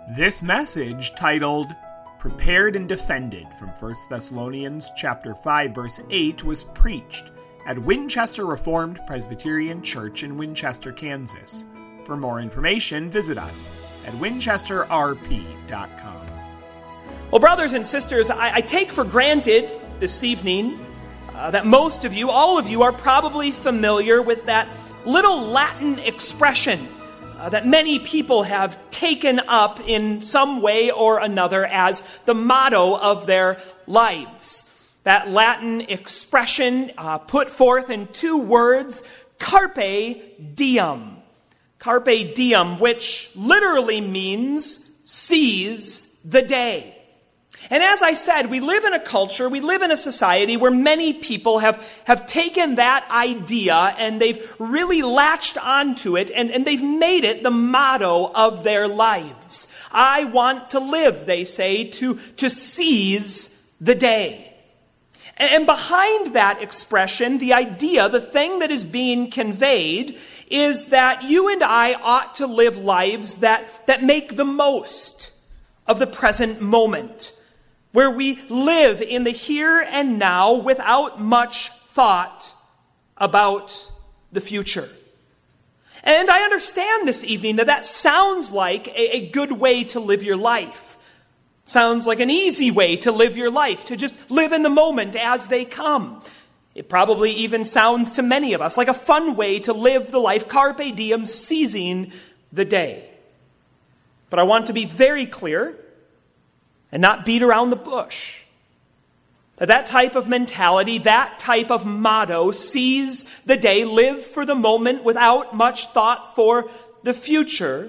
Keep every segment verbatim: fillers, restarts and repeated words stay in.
This message, titled Prepared and Defended from First Thessalonians chapter five verse eight, was preached at Winchester Reformed Presbyterian Church in Winchester, Kansas. For more information, visit us at winchester r p dot com. Well, brothers and sisters, I, I take for granted this evening uh, that most of you, all of you, are probably familiar with that little Latin expression uh, that many people have taken up in some way or another as the motto of their lives. That Latin expression uh, put forth in two words, carpe diem. Carpe diem, which literally means seize the day. And as I said, we live in a culture, we live in a society where many people have, have taken that idea and they've really latched onto it and, and they've made it the motto of their lives. I want to live, they say, to, to seize the day. And behind that expression, the idea, the thing that is being conveyed, is that you and I ought to live lives that, that make the most of the present moment, where we live in the here and now without much thought about the future. And I understand this evening that that sounds like a, a good way to live your life. Sounds like an easy way to live your life, to just live in the moment as they come. It probably even sounds to many of us like a fun way to live the life, carpe diem, seizing the day. But I want to be very clear and not beat around the bush. That that type of mentality, that type of motto, seize the day, live for the moment without much thought for the future,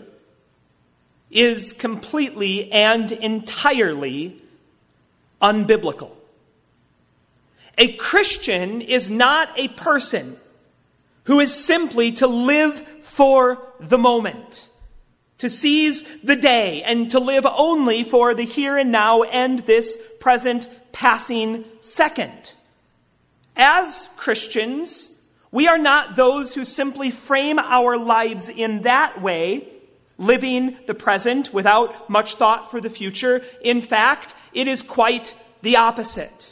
is completely and entirely unbiblical. A Christian is not a person who is simply to live for the moment, to seize the day, and to live only for the here and now and this present passing second. As Christians, we are not those who simply frame our lives in that way, living the present without much thought for the future. In fact, it is quite the opposite.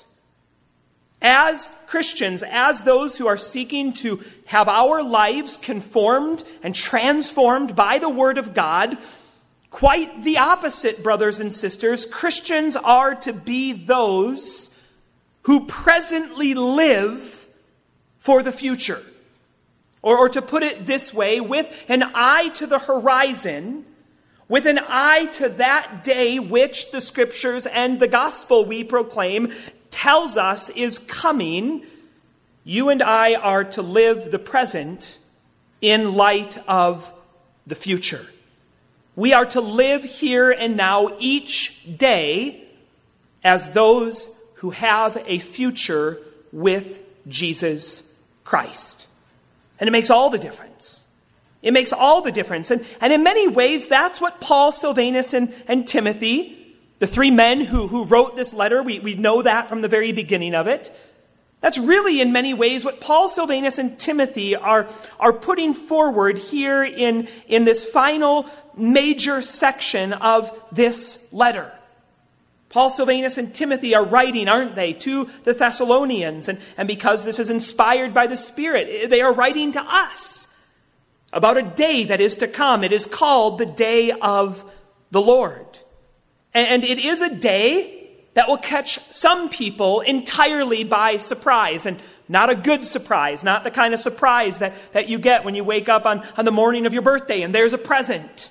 As Christians, as those who are seeking to have our lives conformed and transformed by the Word of God, quite the opposite, brothers and sisters. Christians are to be those who presently live for the future. Or, or to put it this way, with an eye to the horizon, with an eye to that day which the Scriptures and the gospel we proclaim tells us is coming, you and I are to live the present in light of the future. We are to live here and now each day as those who have a future with Jesus Christ. And it makes all the difference. It makes all the difference. And, and in many ways, that's what Paul, Silvanus, and, and Timothy, the three men who, who wrote this letter, we, we know that from the very beginning of it. That's really in many ways what Paul, Silvanus, and Timothy are, are putting forward here in, in this final major section of this letter. Paul, Silvanus, and Timothy are writing, aren't they, to the Thessalonians. And, and because this is inspired by the Spirit, they are writing to us about a day that is to come. It is called the day of the Lord. And it is a day that will catch some people entirely by surprise, and not a good surprise, not the kind of surprise that, that you get when you wake up on, on the morning of your birthday and there's a present,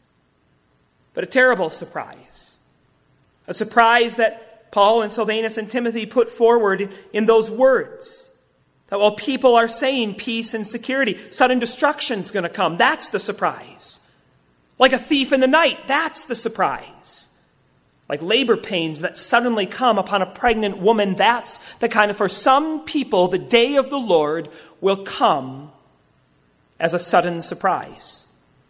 but a terrible surprise. A surprise that Paul and Silvanus and Timothy put forward in, in those words. That while people are saying peace and security, sudden destruction's going to come. That's the surprise. Like a thief in the night, that's the surprise. Like labor pains that suddenly come upon a pregnant woman, that's the kind of, for some people, the day of the Lord will come as a sudden surprise.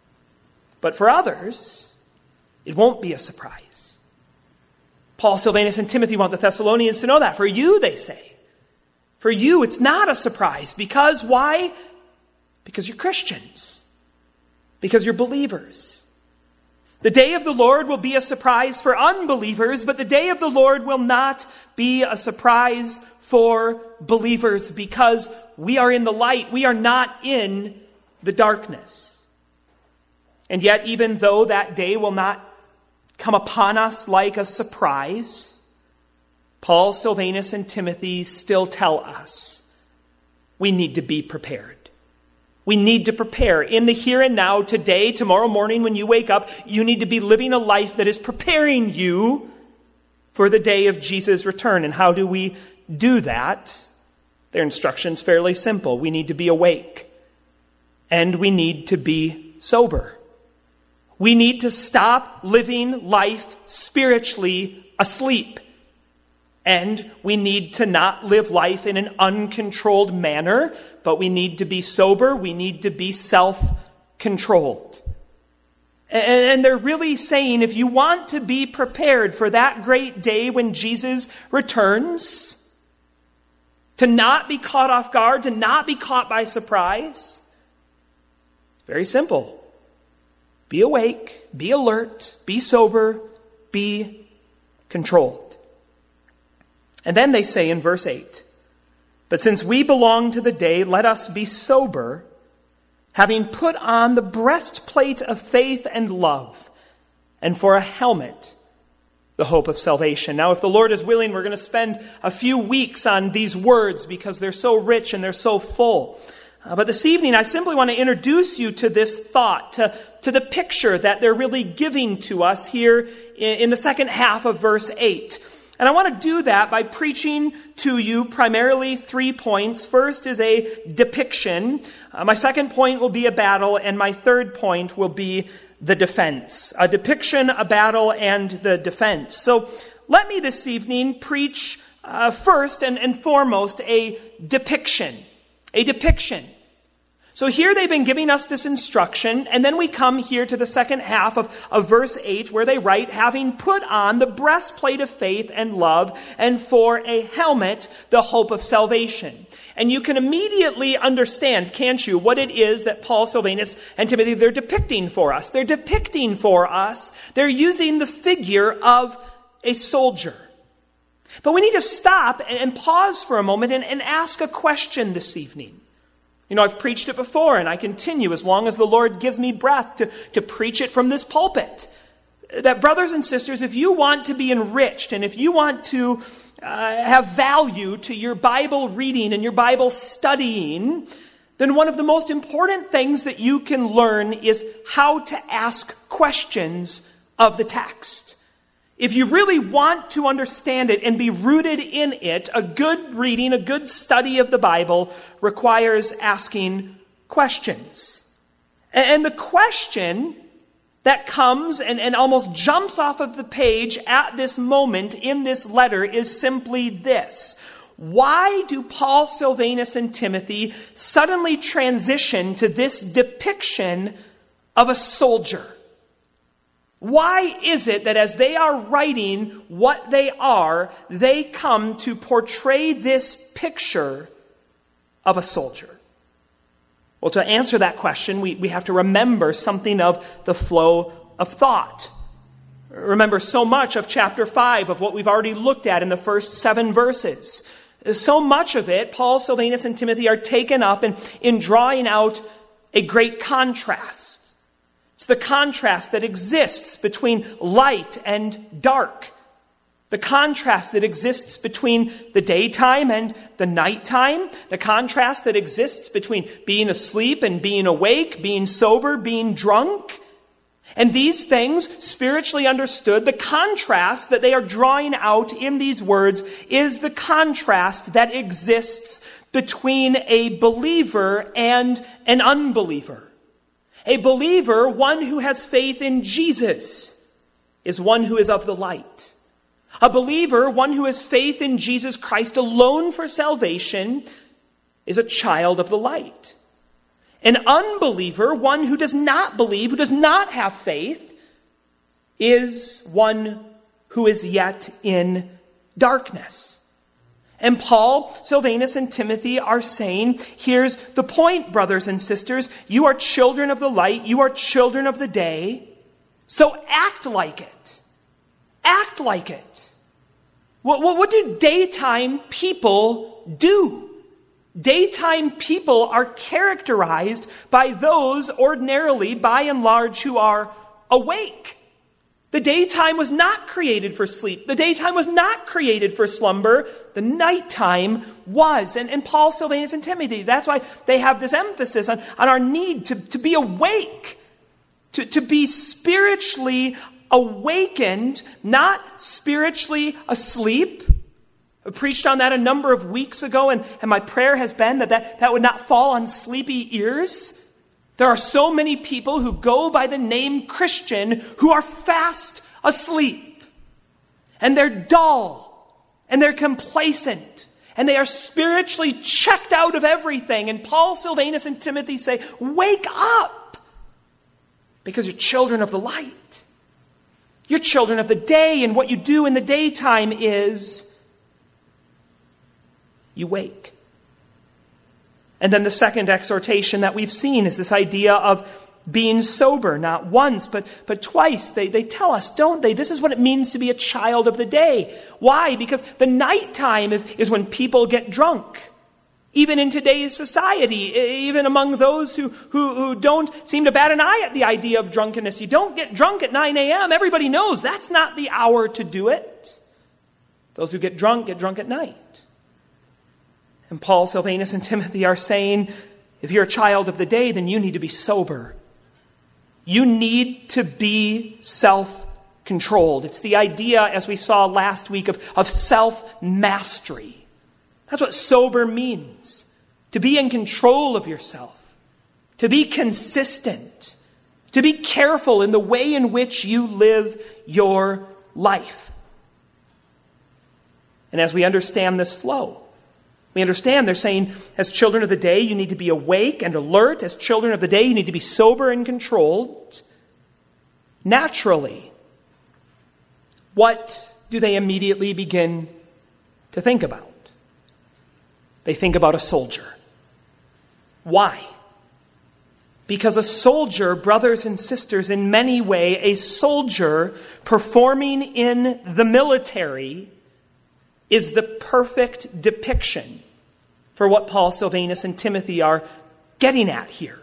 But for others, it won't be a surprise. Paul, Silvanus, and Timothy want the Thessalonians to know that. For you, they say. For you, it's not a surprise. Because why? Because you're Christians. Because you're believers. The day of the Lord will be a surprise for unbelievers, but the day of the Lord will not be a surprise for believers because we are in the light. We are not in the darkness. And yet, even though that day will not come upon us like a surprise, Paul, Silvanus, and Timothy still tell us we need to be prepared. We need to prepare in the here and now, today, tomorrow morning when you wake up. You need to be living a life that is preparing you for the day of Jesus' return. And how do we do that? Their instruction's fairly simple. We need to be awake. And we need to be sober. We need to stop living life spiritually asleep. And we need to not live life in an uncontrolled manner, but we need to be sober. We need to be self-controlled. And they're really saying, if you want to be prepared for that great day when Jesus returns, to not be caught off guard, to not be caught by surprise, very simple. Be awake, be alert, be sober, be controlled. And then they say in verse eight, but since we belong to the day, let us be sober, having put on the breastplate of faith and love, and for a helmet, the hope of salvation. Now, if the Lord is willing, we're going to spend a few weeks on these words because they're so rich and they're so full. Uh, but this evening, I simply want to introduce you to this thought, to, to the picture that they're really giving to us here in, in the second half of verse eight. And I want to do that by preaching to you primarily three points. First is a depiction. Uh, my second point will be a battle. And my third point will be the defense. A depiction, a battle, and the defense. So let me this evening preach uh, first and, and foremost a depiction. A depiction. So here they've been giving us this instruction, and then we come here to the second half of, of verse eight where they write, having put on the breastplate of faith and love, and for a helmet, the hope of salvation. And you can immediately understand, can't you, what it is that Paul, Silvanus, and Timothy, they're depicting for us. They're depicting for us, they're using the figure of a soldier. But we need to stop and, and pause for a moment and, and ask a question this evening. You know, I've preached it before, and I continue as long as the Lord gives me breath to, to preach it from this pulpit. That, brothers and sisters, if you want to be enriched, and if you want to uh, have value to your Bible reading and your Bible studying, then one of the most important things that you can learn is how to ask questions of the text. If you really want to understand it and be rooted in it, a good reading, a good study of the Bible requires asking questions. And the question that comes and, and almost jumps off of the page at this moment in this letter is simply this. Why do Paul, Silvanus, and Timothy suddenly transition to this depiction of a soldier? Why is it that as they are writing what they are, they come to portray this picture of a soldier? Well, to answer that question, we, we have to remember something of the flow of thought. Remember so much of chapter five of what we've already looked at in the first seven verses. So much of it, Paul, Silvanus, and Timothy are taken up in, in drawing out a great contrast. It's the contrast that exists between light and dark. The contrast that exists between the daytime and the nighttime. The contrast that exists between being asleep and being awake, being sober, being drunk. And these things, spiritually understood, the contrast that they are drawing out in these words is the contrast that exists between a believer and an unbeliever. A believer, one who has faith in Jesus, is one who is of the light. A believer, one who has faith in Jesus Christ alone for salvation, is a child of the light. An unbeliever, one who does not believe, who does not have faith, is one who is yet in darkness. And Paul, Silvanus, and Timothy are saying, here's the point, brothers and sisters. You are children of the light. You are children of the day. So act like it. Act like it. What, what, what do daytime people do? Daytime people are characterized by those ordinarily, by and large, who are awake. The daytime was not created for sleep. The daytime was not created for slumber. The nighttime was. And, and Paul, Silvanus, and Timothy, that's why they have this emphasis on, on our need to, to be awake, to, to be spiritually awakened, not spiritually asleep. I preached on that a number of weeks ago, and, and my prayer has been that, that that would not fall on sleepy ears. There are so many people who go by the name Christian who are fast asleep. And they're dull. And they're complacent. And they are spiritually checked out of everything. And Paul, Silvanus, and Timothy say, wake up! Because you're children of the light. You're children of the day, and what you do in the daytime is you wake. And then the second exhortation that we've seen is this idea of being sober, not once, but, but twice. They, they tell us, don't they? This is what it means to be a child of the day. Why? Because the nighttime is, is when people get drunk. Even in today's society, even among those who, who, who don't seem to bat an eye at the idea of drunkenness. You don't get drunk at nine a.m. Everybody knows that's not the hour to do it. Those who get drunk, get drunk at night. And Paul, Silvanus, and Timothy are saying, if you're a child of the day, then you need to be sober. You need to be self-controlled. It's the idea, as we saw last week, of, of self-mastery. That's what sober means. To be in control of yourself. To be consistent. To be careful in the way in which you live your life. And as we understand this flow, we understand they're saying, as children of the day, you need to be awake and alert. As children of the day, you need to be sober and controlled. Naturally, what do they immediately begin to think about? They think about a soldier. Why? Because a soldier, brothers and sisters, in many ways, a soldier performing in the military is the perfect depiction for what Paul, Silvanus, and Timothy are getting at here.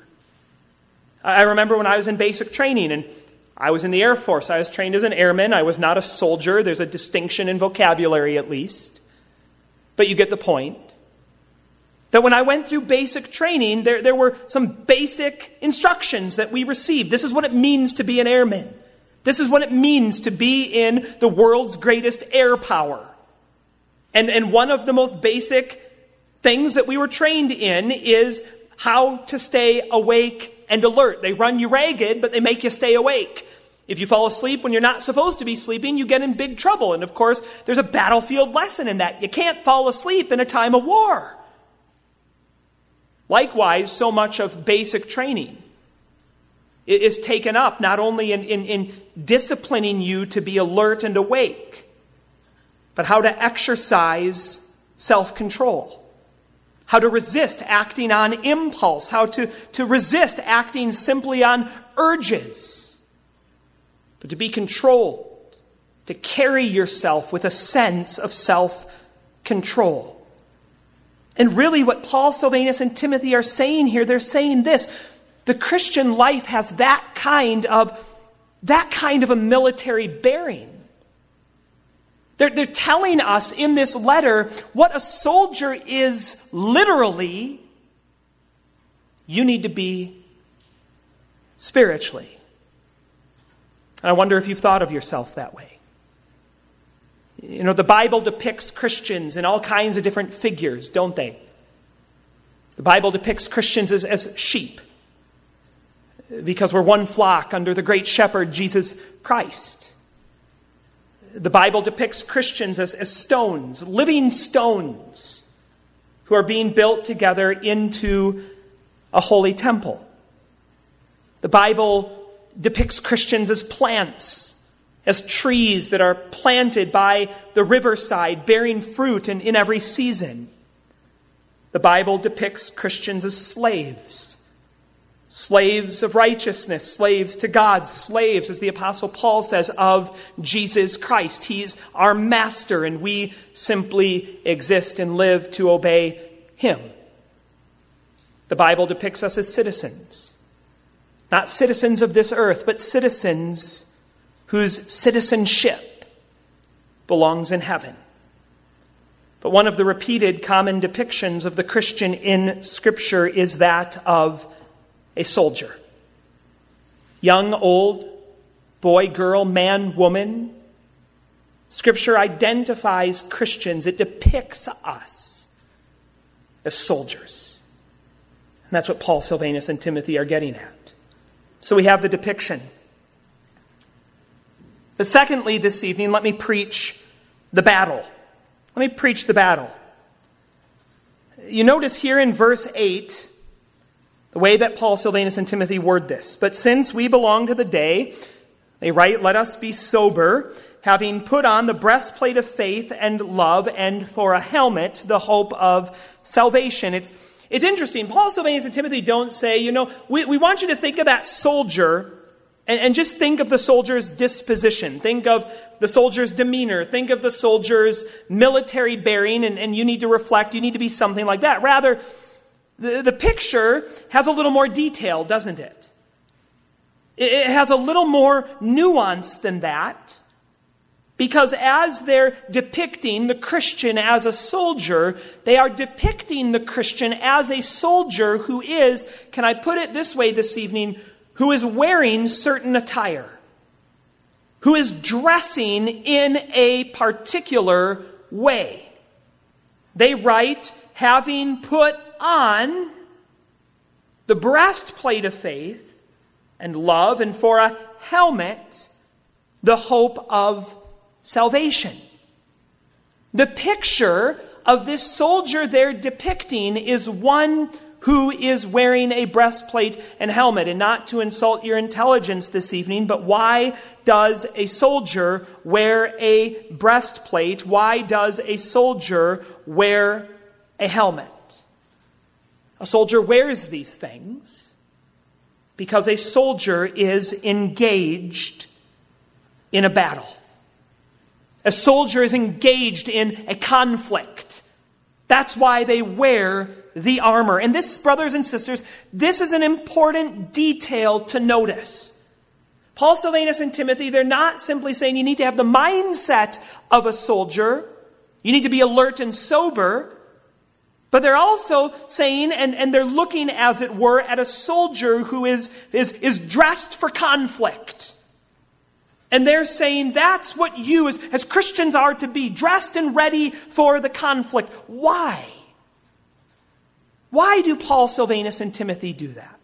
I remember when I was in basic training, and I was in the Air Force. I was trained as an airman. I was not a soldier. There's a distinction in vocabulary, at least. But you get the point. That when I went through basic training, there, there were some basic instructions that we received. This is what it means to be an airman. This is what it means to be in the world's greatest air power. And, and one of the most basic things that we were trained in is how to stay awake and alert. They run you ragged, but they make you stay awake. If you fall asleep when you're not supposed to be sleeping, you get in big trouble. And of course, there's a battlefield lesson in that. You can't fall asleep in a time of war. Likewise, so much of basic training is taken up not only in, in, in disciplining you to be alert and awake, but how to exercise self-control, how to resist acting on impulse, how to, to resist acting simply on urges, but to be controlled, to carry yourself with a sense of self-control. And really what Paul, Silvanus, and Timothy are saying here, they're saying this: the Christian life has that kind of, that kind of a military bearing. They're, they're telling us in this letter what a soldier is literally. You need to be spiritually. And I wonder if you've thought of yourself that way. You know, the Bible depicts Christians in all kinds of different figures, don't they? The Bible depicts Christians as, as sheep, because we're one flock under the great shepherd, Jesus Christ. The Bible depicts Christians as, as stones, living stones, who are being built together into a holy temple. The Bible depicts Christians as plants, as trees that are planted by the riverside, bearing fruit in, in every season. The Bible depicts Christians as slaves, Slaves of righteousness, slaves to God, slaves, as the Apostle Paul says, of Jesus Christ. He's our master, and we simply exist and live to obey him. The Bible depicts us as citizens. Not citizens of this earth, but citizens whose citizenship belongs in heaven. But one of the repeated common depictions of the Christian in Scripture is that of a soldier. Young, old, boy, girl, man, woman. Scripture identifies Christians. It depicts us as soldiers. And that's what Paul, Silvanus, and Timothy are getting at. So we have the depiction. But secondly, this evening, let me preach the battle. Let me preach the battle. You notice here in verse eight, the way that Paul, Silvanus, and Timothy word this. But since we belong to the day, they write, let us be sober, having put on the breastplate of faith and love, and for a helmet, the hope of salvation. It's it's interesting. Paul, Silvanus, and Timothy don't say, you know, we, we want you to think of that soldier and, and just think of the soldier's disposition. Think of the soldier's demeanor. Think of the soldier's military bearing, and, and you need to reflect. You need to be something like that. Rather, The, the picture has a little more detail, doesn't it? It, it has a little more nuance than that. Because as they're depicting the Christian as a soldier, they are depicting the Christian as a soldier who is, can I put it this way this evening, who is wearing certain attire. Who is dressing in a particular way. They write, having put on the breastplate of faith and love, and for a helmet, the hope of salvation. The picture of this soldier they're depicting is one who is wearing a breastplate and helmet. And not to insult your intelligence this evening, but why does a soldier wear a breastplate? Why does a soldier wear a helmet? A soldier wears these things because a soldier is engaged in a battle. A soldier is engaged in a conflict. That's why they wear the armor. And this, brothers and sisters, this is an important detail to notice. Paul, Silvanus, and Timothy, they're not simply saying you need to have the mindset of a soldier. You need to be alert and sober. But they're also saying, and, and they're looking, as it were, at a soldier who is, is, is dressed for conflict. And they're saying that's what you as, as Christians are to be, dressed and ready for the conflict. Why? Why do Paul, Silvanus, and Timothy do that?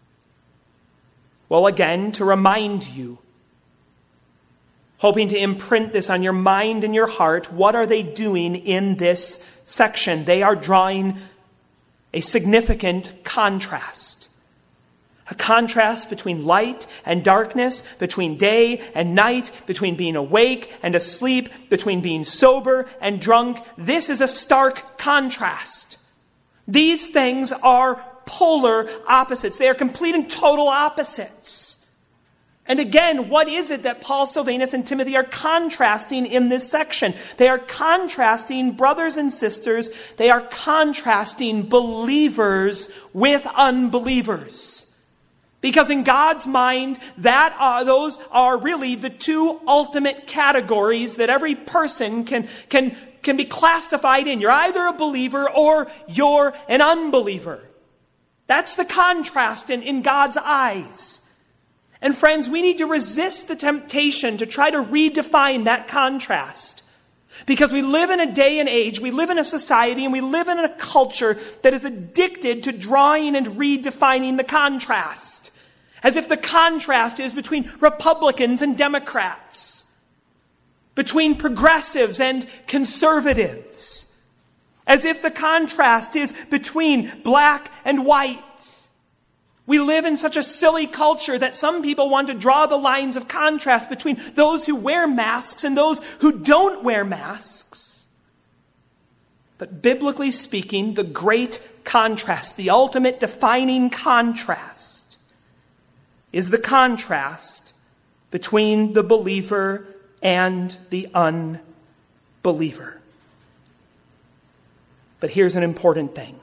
Well, again, to remind you, hoping to imprint this on your mind and your heart, what are they doing in this section? They are drawing a significant contrast. A contrast between light and darkness, between day and night, between being awake and asleep, between being sober and drunk. This is a stark contrast. These things are polar opposites. They are complete and total opposites. And again, what is it that Paul, Silvanus, and Timothy are contrasting in this section? They are contrasting, brothers and sisters, they are contrasting believers with unbelievers. Because in God's mind, that are, those are really the two ultimate categories that every person can, can, can be classified in. You're either a believer or you're an unbeliever. That's the contrast in, in God's eyes. And friends, we need to resist the temptation to try to redefine that contrast. Because we live in a day and age, we live in a society, and we live in a culture that is addicted to drawing and redefining the contrast. As if the contrast is between Republicans and Democrats, between progressives and conservatives. As if the contrast is between black and white. We live in such a silly culture that some people want to draw the lines of contrast between those who wear masks and those who don't wear masks. But biblically speaking, the great contrast, the ultimate defining contrast, is the contrast between the believer and the unbeliever. But here's an important thing.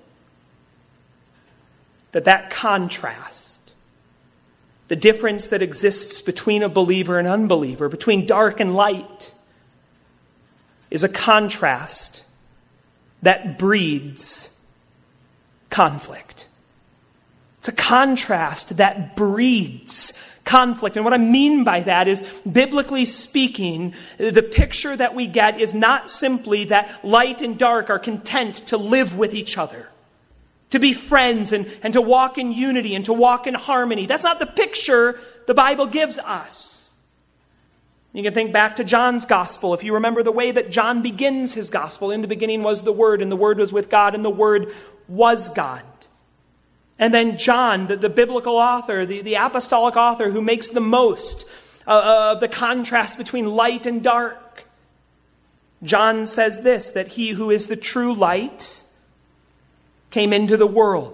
That that contrast, the difference that exists between a believer and unbeliever, between dark and light, is a contrast that breeds conflict. It's a contrast that breeds conflict. And what I mean by that is, biblically speaking, the picture that we get is not simply that light and dark are content to live with each other, to be friends and, and to walk in unity and to walk in harmony. That's not the picture the Bible gives us. You can think back to John's gospel. If you remember the way that John begins his gospel, in the beginning was the Word, and the Word was with God, and the Word was God. And then John, the, the biblical author, the, the apostolic author who makes the most uh, of the contrast between light and dark, John says this, that he who is the true light came into the world.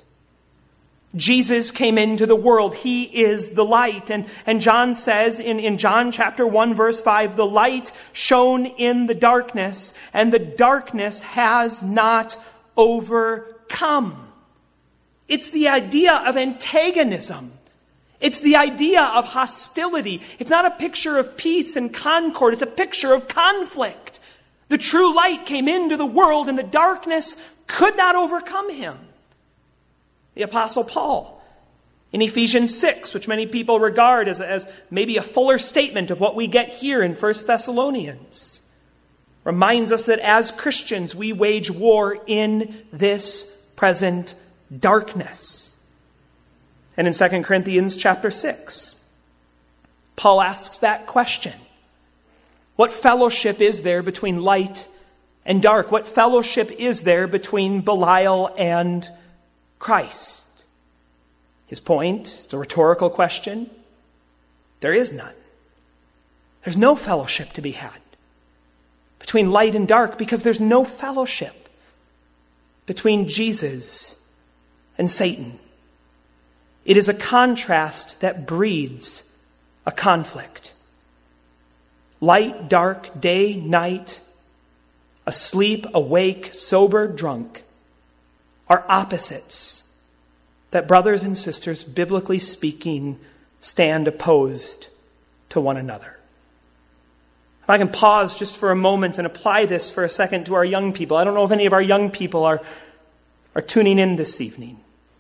Jesus came into the world. He is the light. And, and John says in, in John chapter one, verse five, the light shone in the darkness, and the darkness has not overcome. It's the idea of antagonism. It's the idea of hostility. It's not a picture of peace and concord. It's a picture of conflict. The true light came into the world, and the darkness could not overcome him. The Apostle Paul, in Ephesians six, which many people regard as, as maybe a fuller statement of what we get here in First Thessalonians, reminds us that as Christians we wage war in this present darkness. And in Second Corinthians chapter six, Paul asks that question. What fellowship is there between light and dark? What fellowship is there between Belial and Christ? His point, it's a rhetorical question. There is none. There's no fellowship to be had between light and dark, because there's no fellowship between Jesus and Satan. It is a contrast that breeds a conflict. Light, dark, day, night, asleep, awake, sober, drunk, are opposites that, brothers and sisters, biblically speaking, stand opposed to one another. If I can pause just for a moment and apply this for a second to our young people. I don't know if any of our young people are, are tuning in this evening.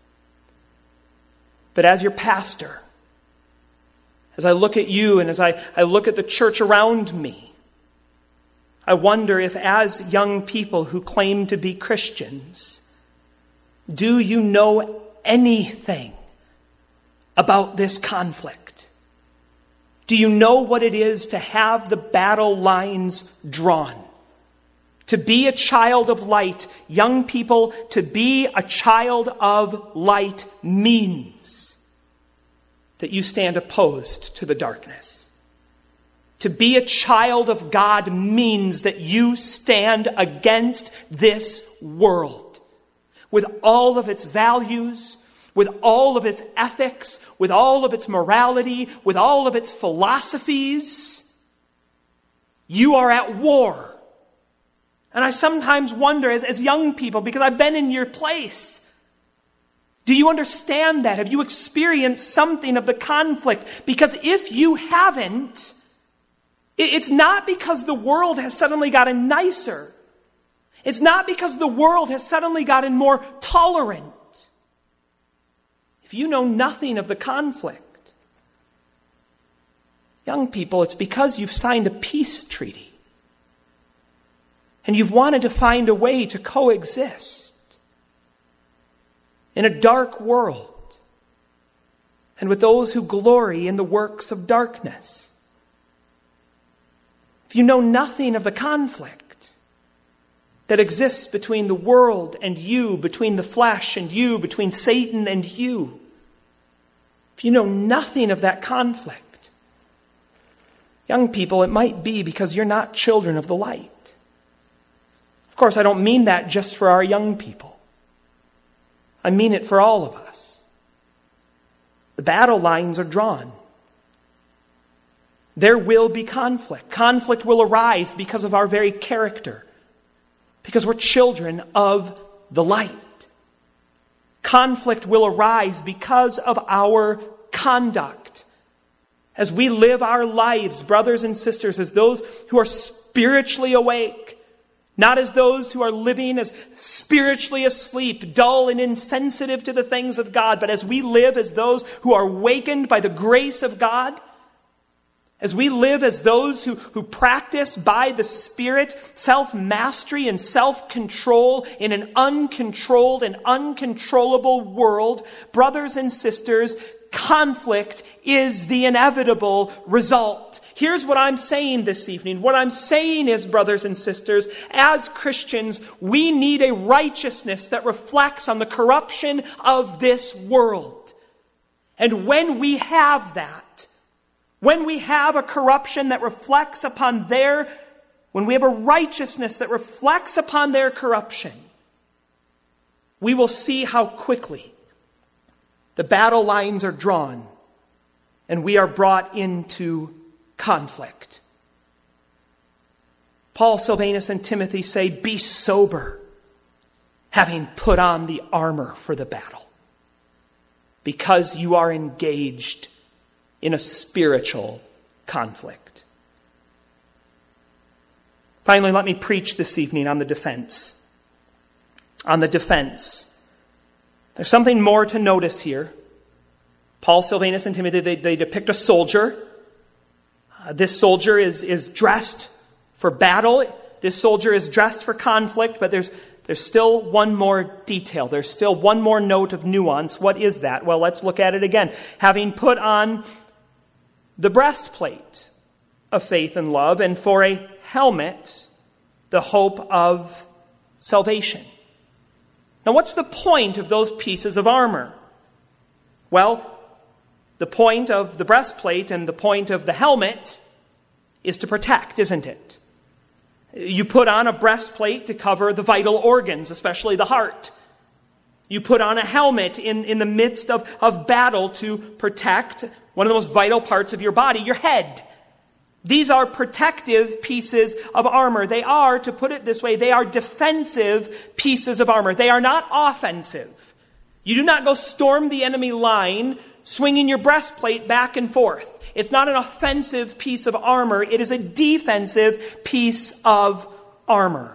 But as your pastor, as I look at you and as I, I look at the church around me, I wonder if, as young people who claim to be Christians, do you know anything about this conflict? Do you know what it is to have the battle lines drawn? To be a child of light, young people, to be a child of light means that you stand opposed to the darkness. To be a child of God means that you stand against this world, with all of its values, with all of its ethics, with all of its morality, with all of its philosophies. You are at war. And I sometimes wonder, as, as young people, because I've been in your place, do you understand that? Have you experienced something of the conflict? Because if you haven't, it's not because the world has suddenly gotten nicer. It's not because the world has suddenly gotten more tolerant. If you know nothing of the conflict, young people, it's because you've signed a peace treaty. And you've wanted to find a way to coexist in a dark world and with those who glory in the works of darkness. If you know nothing of the conflict that exists between the world and you, between the flesh and you, between Satan and you, if you know nothing of that conflict, young people, it might be because you're not children of the light. Of course, I don't mean that just for our young people. I mean it for all of us. the battle lines are drawn. There will be conflict. Conflict will arise because of our very character, because we're children of the light. Conflict will arise because of our conduct. As we live our lives, brothers and sisters, as those who are spiritually awake, not as those who are living as spiritually asleep, dull and insensitive to the things of God, but as we live as those who are wakened by the grace of God, as we live as those who, who practice by the Spirit self-mastery and self-control in an uncontrolled and uncontrollable world, brothers and sisters, conflict is the inevitable result. Here's what I'm saying this evening. What I'm saying is, brothers and sisters, as Christians, we need a righteousness that reflects on the corruption of this world. And when we have that, when we have a corruption that reflects upon their, when we have a righteousness that reflects upon their corruption, we will see how quickly the battle lines are drawn and we are brought into conflict. Paul, Silvanus, and Timothy say, be sober, having put on the armor for the battle, because you are engaged in a spiritual conflict. Finally, let me preach this evening on the defense. On the defense. There's something more to notice here. Paul, Silvanus, and Timothy, they, they depict a soldier. Uh, this soldier is, is dressed for battle. This soldier is dressed for conflict, but there's, there's still one more detail. There's still one more note of nuance. What is that? Well, let's look at it again. Having put on the breastplate of faith and love, and for a helmet, the hope of salvation. Now, what's the point of those pieces of armor? Well, the point of the breastplate and the point of the helmet is to protect, isn't it? You put on a breastplate to cover the vital organs, especially the heart. You put on a helmet in, in the midst of, of battle to protect one of the most vital parts of your body, your head. These are protective pieces of armor. They are, to put it this way, they are defensive pieces of armor. They are not offensive. You do not go storm the enemy line swinging your breastplate back and forth. It's not an offensive piece of armor. It is a defensive piece of armor.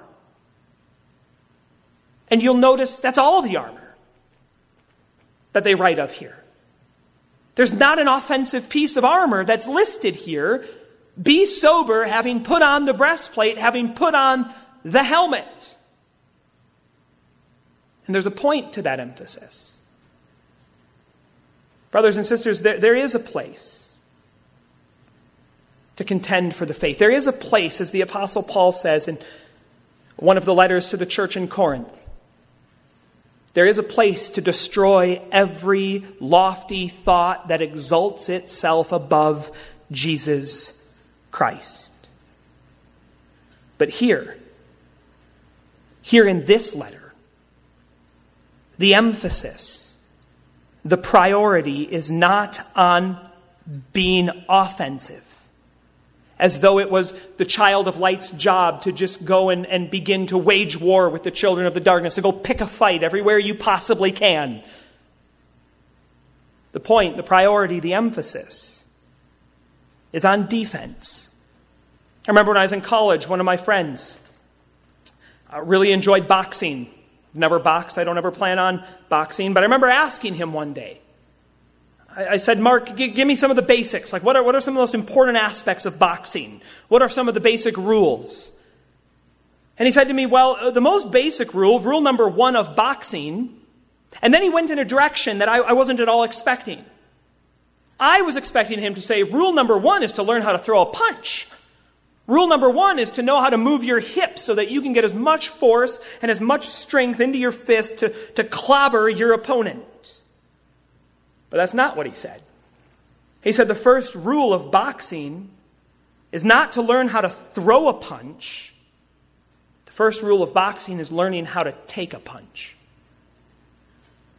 And you'll notice that's all the armor that they write of here. There's not an offensive piece of armor that's listed here. Be sober, having put on the breastplate, having put on the helmet. And there's a point to that emphasis. Brothers and sisters, there, there is a place to contend for the faith. There is a place, as the Apostle Paul says in one of the letters to the church in Corinth, there is a place to destroy every lofty thought that exalts itself above Jesus Christ. But here, here in this letter, the emphasis, the priority is not on being offensive, as though it was the child of light's job to just go and, and begin to wage war with the children of the darkness, to go pick a fight everywhere you possibly can. The point, the priority, the emphasis is on defense. I remember when I was in college, one of my friends uh, really enjoyed boxing. Never boxed. I don't ever plan on boxing. But I remember asking him one day, I, I said, Mark, g- give me some of the basics. Like, what are, what are some of the most important aspects of boxing? What are some of the basic rules? And he said to me, well, uh, the most basic rule, rule number one of boxing, and then he went in a direction that I, I wasn't at all expecting. I was expecting him to say, rule number one is to learn how to throw a punch. Rule number one is to know how to move your hips so that you can get as much force and as much strength into your fist to, to clobber your opponent. But that's not what he said. He said the first rule of boxing is not to learn how to throw a punch. The first rule of boxing is learning how to take a punch.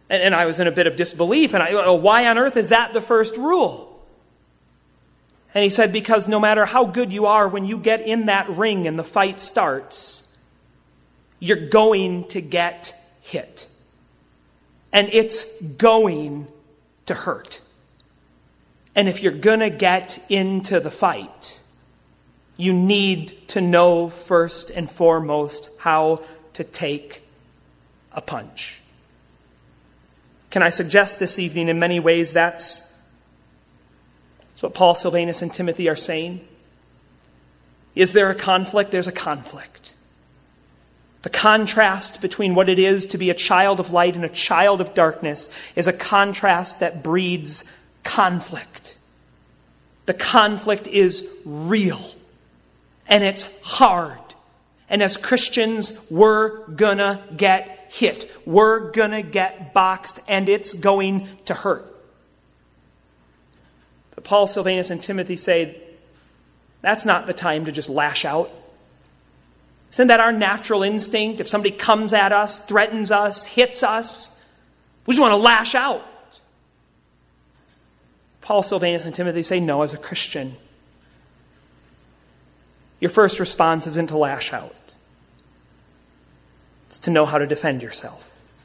And, and I was in a bit of disbelief. And I, oh, why on earth is that the first rule? And he said, because no matter how good you are, when you get in that ring and the fight starts, you're going to get hit. And it's going to hurt. And if you're going to get into the fight, you need to know first and foremost how to take a punch. Can I suggest this evening, in many ways, that's That's what Paul, Silvanus, and Timothy are saying. Is there a conflict? There's a conflict. The contrast between what it is to be a child of light and a child of darkness is a contrast that breeds conflict. The conflict is real. And it's hard. And as Christians, we're gonna get hit. We're gonna get boxed, and it's going to hurt. But Paul, Silvanus, and Timothy say, that's not the time to just lash out. Isn't that our natural instinct? If somebody comes at us, threatens us, hits us, we just want to lash out. Paul, Silvanus, and Timothy say, no, as a Christian, your first response isn't to lash out. It's to know how to defend yourself.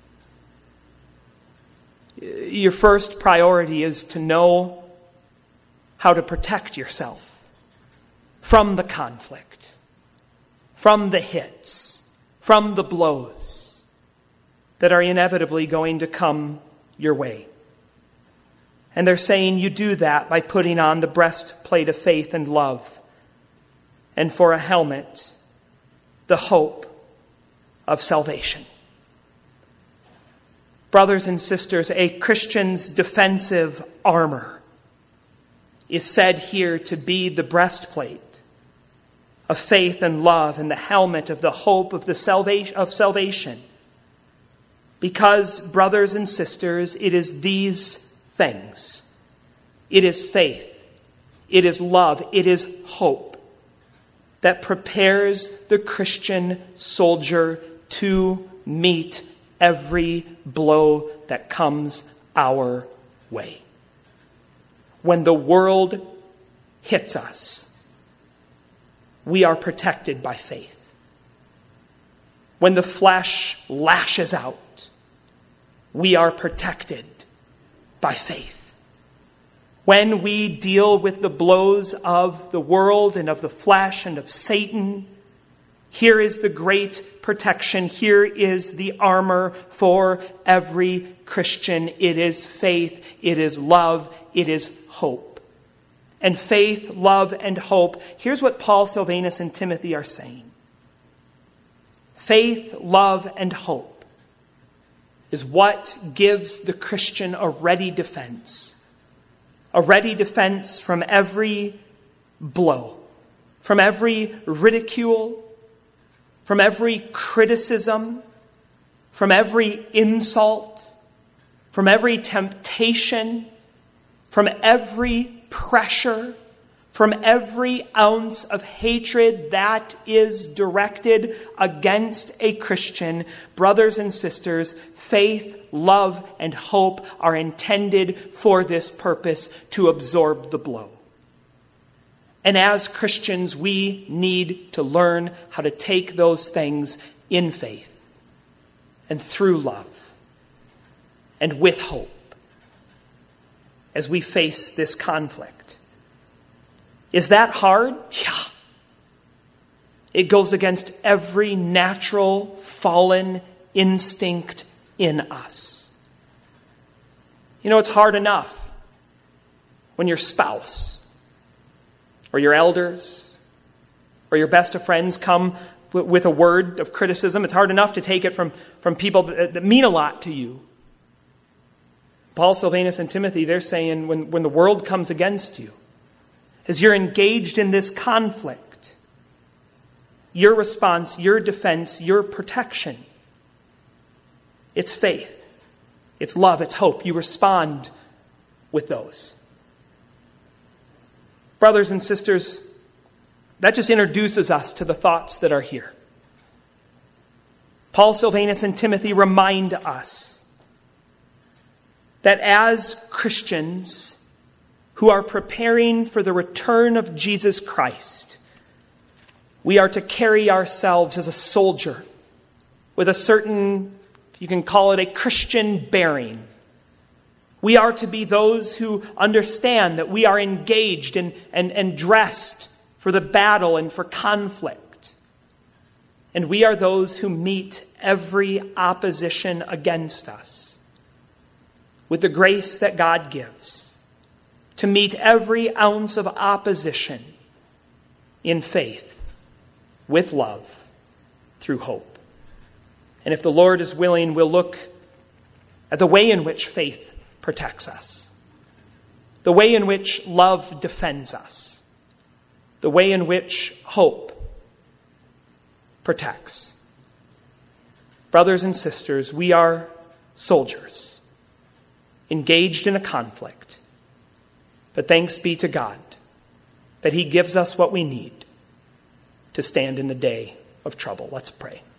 Your first priority is to know how to protect yourself from the conflict, from the hits, from the blows that are inevitably going to come your way. And they're saying you do that by putting on the breastplate of faith and love, and for a helmet, the hope of salvation. Brothers and sisters, a Christian's defensive armor is said here to be the breastplate of faith and love and the helmet of the hope of the salvation of salvation. Because, brothers and sisters, it is these things. It is faith. It is love. It is hope that prepares the Christian soldier to meet every blow that comes our way. When the world hits us, we are protected by faith. When the flesh lashes out, we are protected by faith. When we deal with the blows of the world and of the flesh and of Satan, here is the great protection. Here is the armor for every Christian. It is faith. It is love. It is hope. And faith, love, and hope. Here's what Paul, Silvanus, and Timothy are saying. Faith, love, and hope is what gives the Christian a ready defense. A ready defense from every blow, from every ridicule, from every criticism, from every insult, from every temptation, from every pressure, from every ounce of hatred that is directed against a Christian. Brothers and sisters, faith, love, and hope are intended for this purpose, to absorb the blow. And as Christians, we need to learn how to take those things in faith and through love and with hope as we face this conflict. Is that hard? Yeah. It goes against every natural fallen instinct in us. You know, it's hard enough when your spouse or your elders or your best of friends come w- with a word of criticism. It's hard enough to take it from, from people that, that mean a lot to you. Paul, Silvanus, and Timothy, they're saying when, when the world comes against you, as you're engaged in this conflict, your response, your defense, your protection, it's faith, it's love, it's hope. You respond with those. Brothers and sisters, that just introduces us to the thoughts that are here. Paul, Silvanus, and Timothy remind us that as Christians who are preparing for the return of Jesus Christ, we are to carry ourselves as a soldier with a certain, you can call it a Christian bearing. We are to be those who understand that we are engaged and, and, and dressed for the battle and for conflict. And we are those who meet every opposition against us with the grace that God gives, to meet every ounce of opposition in faith, with love, through hope. And if the Lord is willing, we'll look at the way in which faith protects us, the way in which love defends us, the way in which hope protects. Brothers and sisters, we are soldiers engaged in a conflict. But thanks be to God that he gives us what we need to stand in the day of trouble. Let's pray.